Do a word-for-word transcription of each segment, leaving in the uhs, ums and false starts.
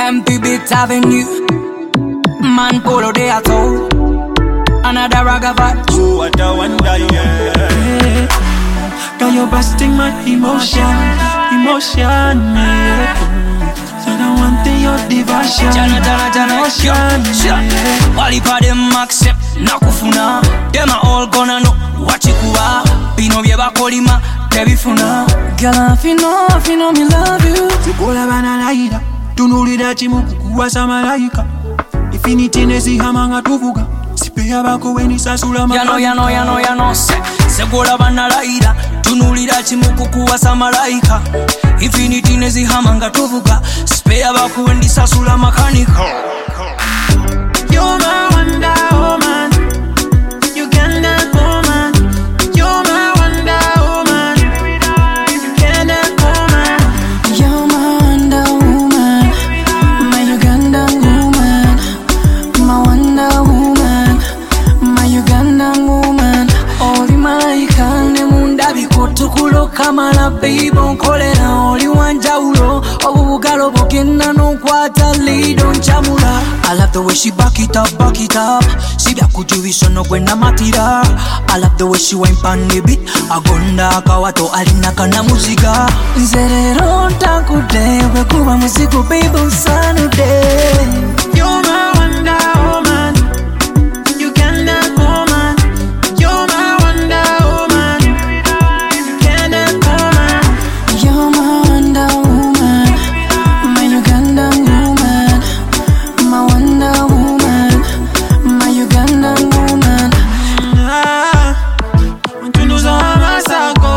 Empty Bit Avenue. Man polo de ato. Another ragavat. Oh, what a wonder, yeah. Hey, girl, you're busting my emotion, emotion, yeah. So the one thing your devotion, Jana jana jana emotion, yeah. Wali pa dem accept nakufuna. Dem a all gonna know what you kuwa. Bino byeba kolima tebifuna. Girl, if you know, if you know me love you. Sikola banalaida, tunulira chimuku kuwasa malaika. Infinity nezihamanga tuvuga. Sipeya bako weni sasula maka. Yano yano yano yano se. Sikola banalaida, tunulira chimuku kuwasa malaika. Infinity nezihamanga tuvuga. Sipeya bako weni sasula makanika. You're my wonder woman, Ugandan woman. You're my wonder woman, Ugandan woman. You're my wonder woman, my Ugandan woman, my wonder woman, my Ugandan woman. Oli malaika ne munda bikotukulo kamala baby onkolera oli wanjawulo obubugalo bugenda n'okwata lido nchamula. I love the way she back it up, back it up. See that could you wish no gwena matira. I love the way she wine pan the beat. Agonda kawato alina kana muzika. Nzerero ntakude we kuba muziko baby usanude. You're my wonder woman, Ugandan woman. You're my wonder woman, Ugandan woman. You're my wonder woman, my Ugandan woman, my wonder woman, my Ugandan woman. Ah, untunuza masako.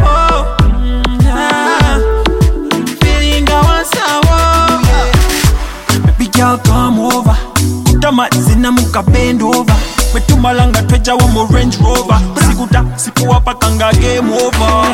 Ah, feeling I want sour. Baby girl, come over. Kutama zina muka bend over. Wetumalanga twecha wa mo Range Rover. Sikuta sikuwapa kanga game over.